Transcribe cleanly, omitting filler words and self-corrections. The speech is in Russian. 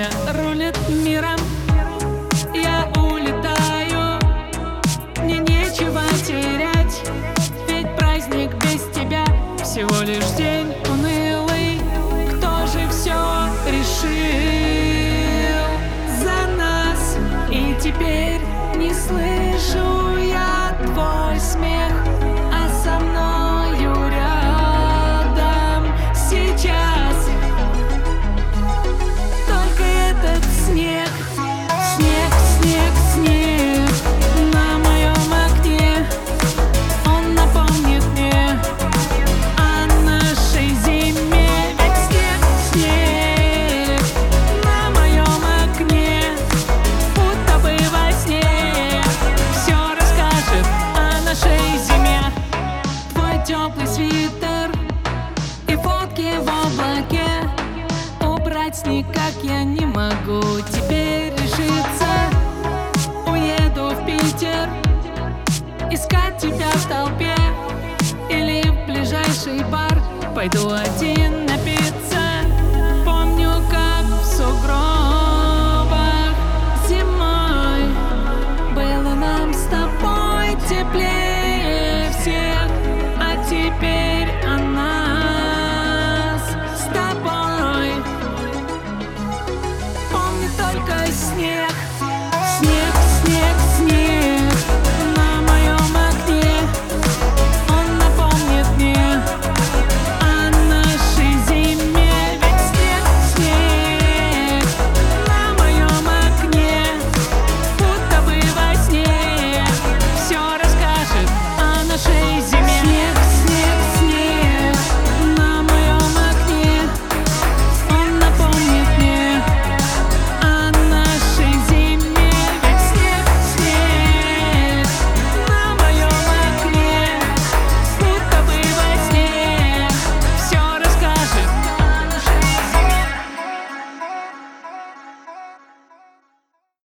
рулит миром. Я улетаю, мне нечего терять, ведь праздник без тебя всего лишь день унылый. Кто же все решил за нас? И теперь не слышу я твой смех, а со мною рядом сейчас только этот снег. Снег, снег, снег на моем окне. Он напомнит мне о нашей зиме. Ведь снег, снег на моем окне, будто бы во сне все расскажет о нашей зиме. Твой теплый свитер и фотки в облаке убрать никак я не могу. Теперь решиться, уеду в Питер, искать тебя в толпе, или в ближайший бар пойду один напиться. Помню, как в сугробах зимой было нам с тобой теплее всех, а теперь о нас с тобой помню только снег.